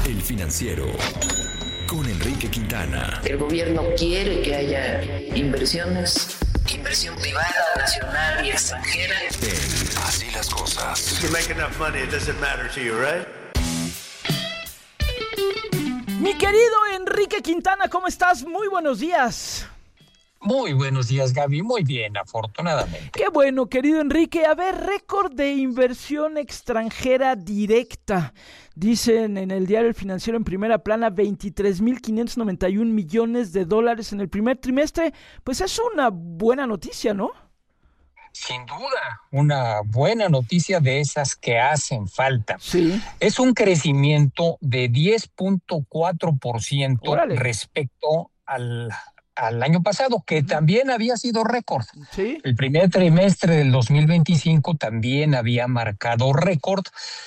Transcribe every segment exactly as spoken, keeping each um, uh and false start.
El Financiero, con Enrique Quintana. El gobierno quiere que haya inversiones, inversión privada, nacional y extranjera. En Así las Cosas. If you make enough money, it doesn't matter to you, right? Mi querido Enrique Quintana, ¿cómo estás? Muy buenos días. Muy buenos días, Gaby. Muy bien, afortunadamente. Qué bueno, querido Enrique. A ver, récord de inversión extranjera directa. Dicen en el diario El Financiero en primera plana, veintitrés mil quinientos noventa y un millones de dólares en el primer trimestre. Pues es una buena noticia, ¿no? Sin duda, una buena noticia de esas que hacen falta. Sí. Es un crecimiento de diez punto cuatro por ciento Órale. respecto al... al año pasado, que también había sido récord. Sí. El primer trimestre del dos mil veinticinco también había marcado récord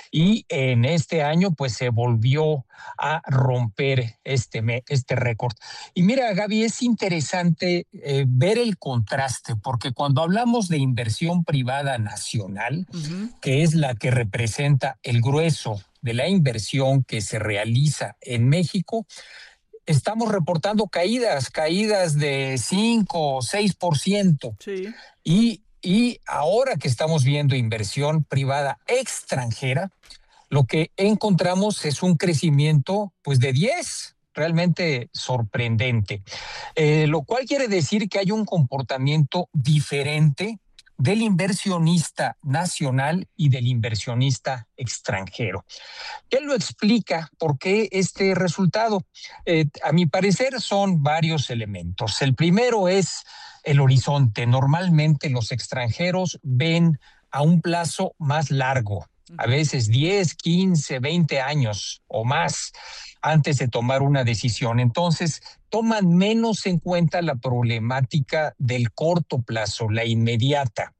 y en este año pues se volvió a romper este, este récord. Y mira, Gaby, es interesante eh, ver el contraste, porque cuando hablamos de inversión privada nacional, uh-huh. que es la que representa el grueso de la inversión que se realiza en México, estamos reportando caídas, caídas de cinco o seis por ciento. Sí. Y, y ahora que estamos viendo inversión privada extranjera, lo que encontramos es un crecimiento pues de diez, realmente sorprendente. Eh, lo cual quiere decir que hay un comportamiento diferente del inversionista nacional y del inversionista extranjero. ¿Qué lo explica? ¿Por qué este resultado? Eh, a mi parecer son varios elementos. El primero es el horizonte. Normalmente los extranjeros ven a un plazo más largo, a veces diez, quince, veinte años o más antes de tomar una decisión. Entonces, toman menos en cuenta la problemática del corto plazo, la inmediata.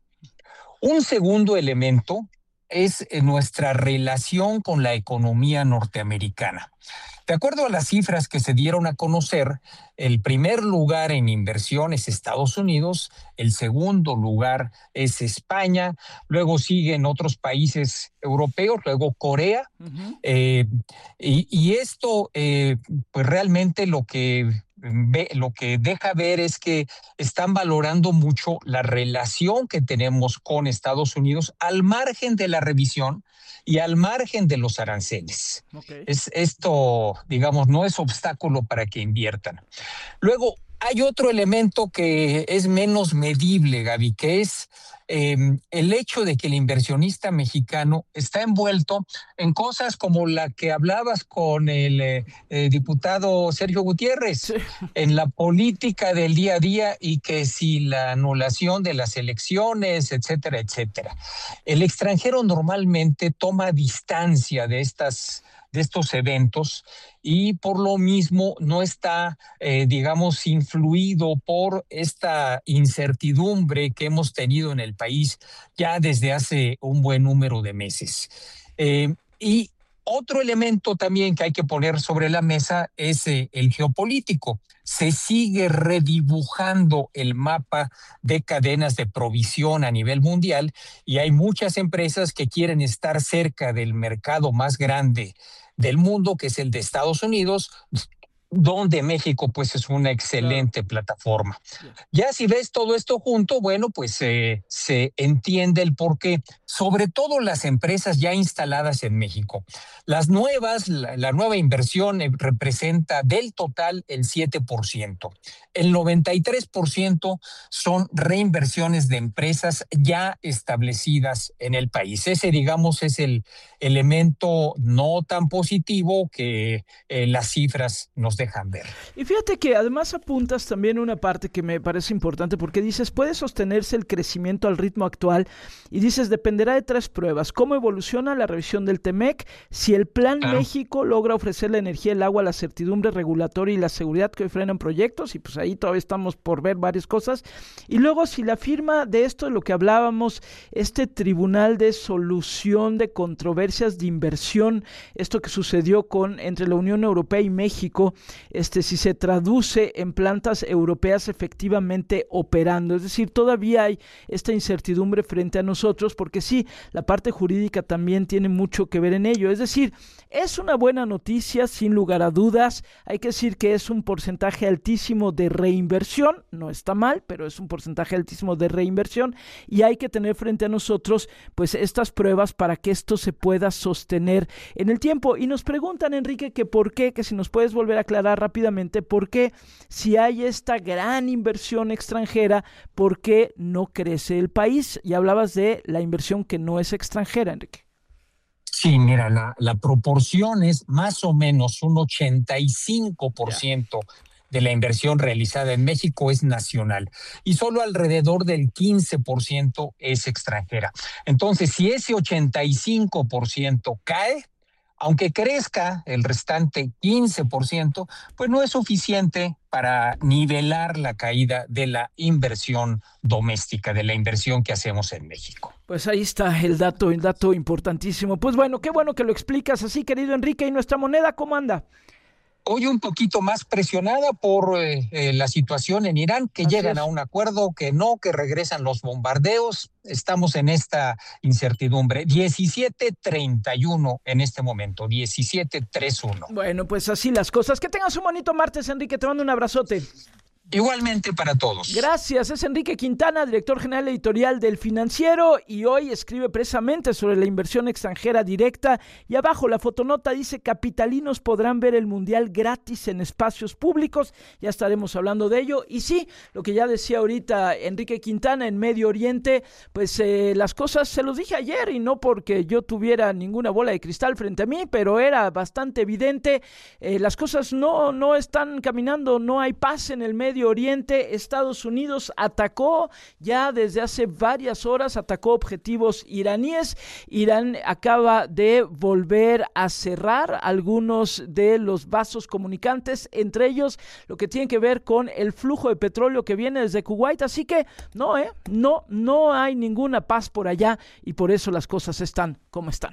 Un segundo elemento es nuestra relación con la economía norteamericana. De acuerdo a las cifras que se dieron a conocer, el primer lugar en inversión es Estados Unidos, el segundo lugar es España, luego siguen otros países europeos, luego Corea, uh-huh. eh, y, y esto eh, pues realmente lo que Ve, lo que deja ver es que están valorando mucho la relación que tenemos con Estados Unidos al margen de la revisión y al margen de los aranceles. Okay. Es, esto, digamos, no es obstáculo para que inviertan. Luego, hay otro elemento que es menos medible, Gaby, que es eh, el hecho de que el inversionista mexicano está envuelto en cosas como la que hablabas con el eh, eh, diputado Sergio Gutiérrez, sí. en la política del día a día y que si la anulación de las elecciones, etcétera, etcétera. El extranjero normalmente toma distancia de estas de estos eventos y por lo mismo no está, eh, digamos, influido por esta incertidumbre que hemos tenido en el país ya desde hace un buen número de meses. Eh, y otro elemento también que hay que poner sobre la mesa es eh, el geopolítico. Se sigue redibujando el mapa de cadenas de provisión a nivel mundial y hay muchas empresas que quieren estar cerca del mercado más grande del mundo, que es el de Estados Unidos, donde México pues es una excelente claro. plataforma. Ya si ves todo esto junto, bueno, pues eh, se entiende el porqué, sobre todo las empresas ya instaladas en México. Las nuevas, la, la nueva inversión eh, representa del total el siete por ciento. El noventa y tres por ciento son reinversiones de empresas ya establecidas en el país. Ese, digamos, es el elemento no tan positivo que eh, las cifras nos dejan ver. Y fíjate que además apuntas también una parte que me parece importante, porque dices, puede sostenerse el crecimiento al ritmo actual, y dices, dependerá de tres pruebas: cómo evoluciona la revisión del TEMEC, si el Plan ah. México logra ofrecer la energía, el agua, la certidumbre regulatoria y la seguridad que hoy frenan proyectos, y pues ahí todavía estamos por ver varias cosas, y luego si la firma de esto, de lo que hablábamos, este tribunal de solución de controversias de inversión, esto que sucedió con entre la Unión Europea y México, este si se traduce en plantas europeas efectivamente operando. Es decir, todavía hay esta incertidumbre frente a nosotros, porque sí, la parte jurídica también tiene mucho que ver en ello. Es decir, es una buena noticia, sin lugar a dudas. Hay que decir que es un porcentaje altísimo de reinversión, no está mal, pero es un porcentaje altísimo de reinversión y hay que tener frente a nosotros pues estas pruebas para que esto se pueda sostener en el tiempo. Y nos preguntan, Enrique, que por qué, que si nos puedes volver a aclarar rápidamente, por qué si hay esta gran inversión extranjera, ¿por qué no crece el país? Y hablabas de la inversión que no es extranjera, Enrique. Sí, mira, la, la proporción es más o menos un ochenta y cinco por ciento de la inversión realizada en México es nacional y solo alrededor del quince por ciento es extranjera. Entonces, si ese ochenta y cinco por ciento cae, aunque crezca el restante quince por ciento, pues no es suficiente para nivelar la caída de la inversión doméstica, de la inversión que hacemos en México. Pues ahí está el dato, el dato importantísimo. Pues bueno, qué bueno que lo explicas así, querido Enrique. ¿Y nuestra moneda cómo anda? Hoy un poquito más presionada por eh, eh, la situación en Irán, que Así llegan es. a un acuerdo, que no, que regresan los bombardeos. Estamos en esta incertidumbre. diecisiete treinta y uno en este momento, diecisiete treinta y uno. Bueno, pues así las cosas. Que tengas un bonito martes, Enrique. Te mando un abrazote. Igualmente para todos. Gracias, es Enrique Quintana, director general editorial del Financiero, y hoy escribe precisamente sobre la inversión extranjera directa, y abajo la fotonota dice: capitalinos podrán ver el Mundial gratis en espacios públicos. Ya estaremos hablando de ello. Y sí, lo que ya decía ahorita Enrique Quintana, en Medio Oriente, pues eh, las cosas, se los dije ayer, y no porque yo tuviera ninguna bola de cristal frente a mí, pero era bastante evidente, eh, las cosas no, no están caminando, no hay paz en el Medio Oriente. Estados Unidos atacó ya desde hace varias horas, atacó objetivos iraníes. Irán acaba de volver a cerrar algunos de los vasos comunicantes, entre ellos lo que tiene que ver con el flujo de petróleo que viene desde Kuwait. Así que no, eh, no, no hay ninguna paz por allá, y por eso las cosas están como están.